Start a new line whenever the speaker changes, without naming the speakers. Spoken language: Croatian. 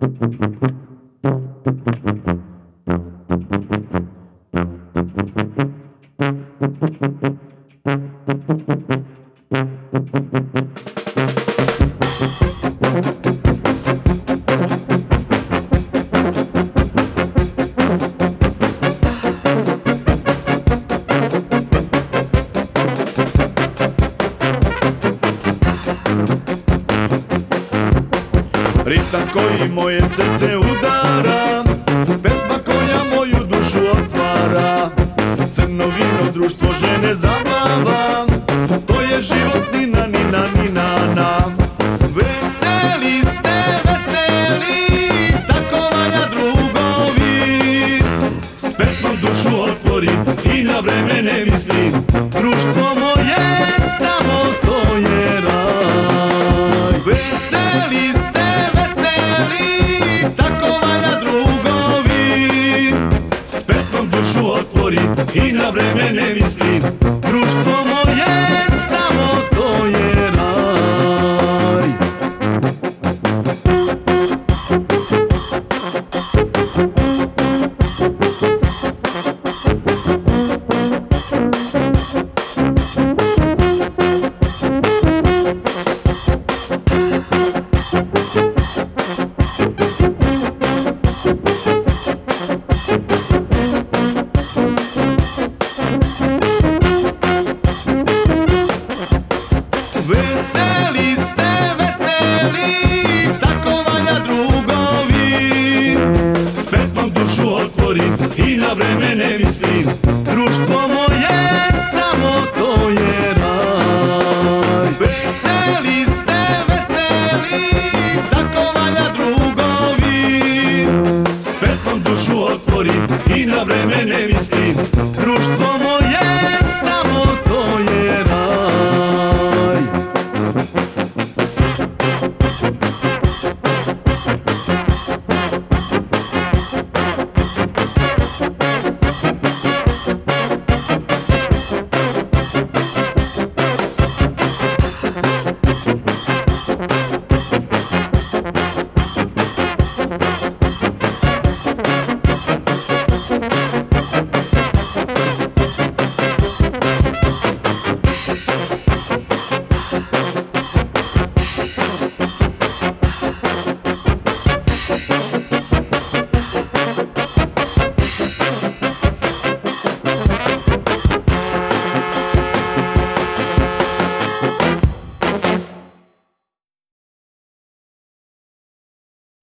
Ritam koji moje srce udara, pesma koja moju dušu otvara. Crno vino društvo žene zabava, to je život nina, nina, nina, na. Veseli ste, veseli, tako valja drugovi. S pesmom dušu otvori i na vreme ne misli. Društvo moje, samo to je raj. Veseli ste, tako valja drugovi. S pesmom dušu otvori i na vreme ne misli. Društvo moje, samo to je raj. Veseli ste, veseli, tako valja drugovi. S pesmom dušu otvori i na vreme ne misli.